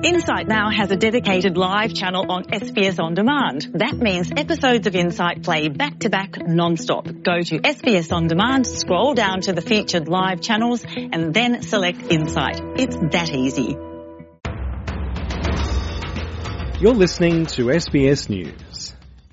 Insight now has a dedicated live channel on SBS On Demand. That means episodes of Insight play back-to-back non-stop. Go to SBS On Demand, scroll down to the featured live channels and then select Insight. It's that easy. You're listening to SBS News.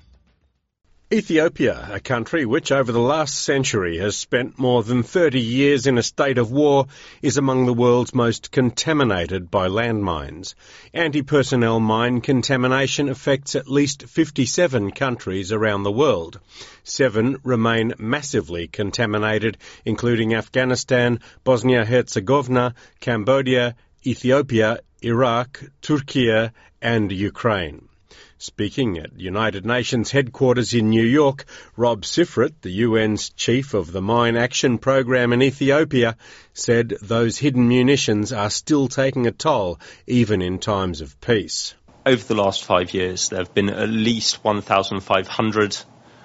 Ethiopia, a country which over the last century has spent more than 30 years in a state of war, is among the world's most contaminated by landmines. Anti-personnel mine contamination affects at least 57 countries around the world. 7 remain massively contaminated, including Afghanistan, Bosnia-Herzegovina, Cambodia, Ethiopia, Iraq, Turkey and Ukraine. Speaking at United Nations headquarters in New York, Rob Sifrit, the UN's chief of the Mine Action Program in Ethiopia, said those hidden munitions are still taking a toll, even in times of peace. Over the last 5 years, there have been at least 1,500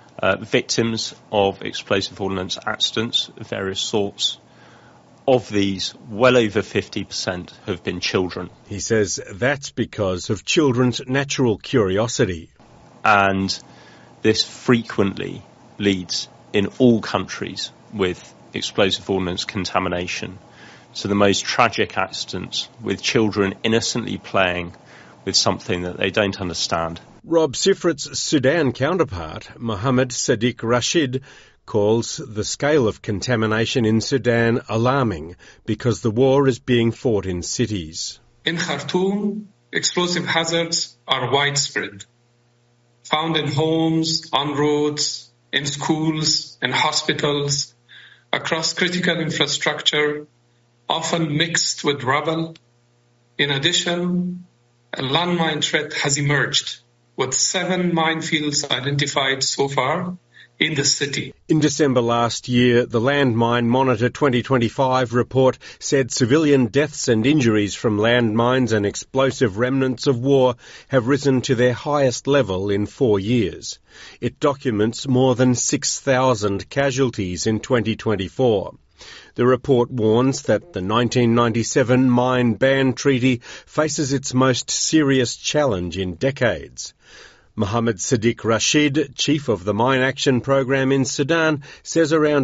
victims of explosive ordnance accidents of various sorts. Of these, well over 50% have been children. He says that's because of children's natural curiosity. And this frequently leads in all countries with explosive ordnance contamination to the most tragic accidents, with children innocently playing with something that they don't understand. Rob Sifrit's Sudan counterpart, Mohammed Sadiq Rashid, calls the scale of contamination in Sudan alarming because the war is being fought in cities. In Khartoum, explosive hazards are widespread, found in homes, on roads, in schools, in hospitals, across critical infrastructure, often mixed with rubble. In addition, a landmine threat has emerged, with 7 minefields identified so far in the city. In December last year, the Landmine Monitor 2025 report said civilian deaths and injuries from landmines and explosive remnants of war have risen to their highest level in 4 years. It documents more than 6,000 casualties in 2024. The report warns that the 1997 Mine Ban Treaty faces its most serious challenge in decades. Mohammed Sadiq Rashid, chief of the Mine Action Program in Sudan, says around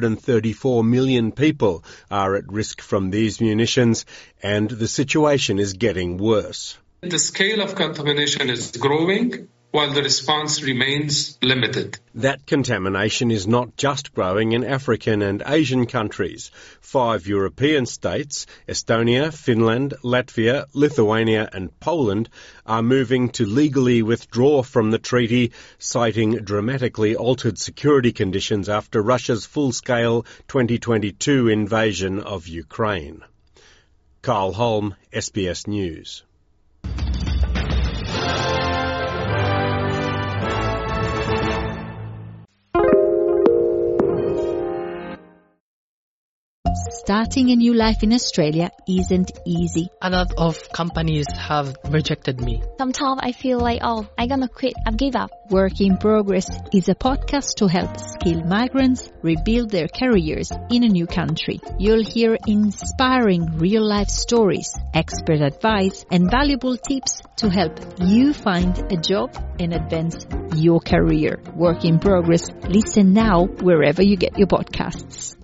134 million people are at risk from these munitions, and the situation is getting worse. The scale of contamination is growing, while the response remains limited. That contamination is not just growing in African and Asian countries. 5 European states, Estonia, Finland, Latvia, Lithuania and Poland, are moving to legally withdraw from the treaty, citing dramatically altered security conditions after Russia's full-scale 2022 invasion of Ukraine. Carl Holm, SBS News. Starting a new life in Australia isn't easy. A lot of companies have rejected me. Sometimes I feel like, I'm gonna quit, I've give up. Work in Progress is a podcast to help skilled migrants rebuild their careers in a new country. You'll hear inspiring real-life stories, expert advice, and valuable tips to help you find a job and advance your career. Work in Progress. Listen now wherever you get your podcasts.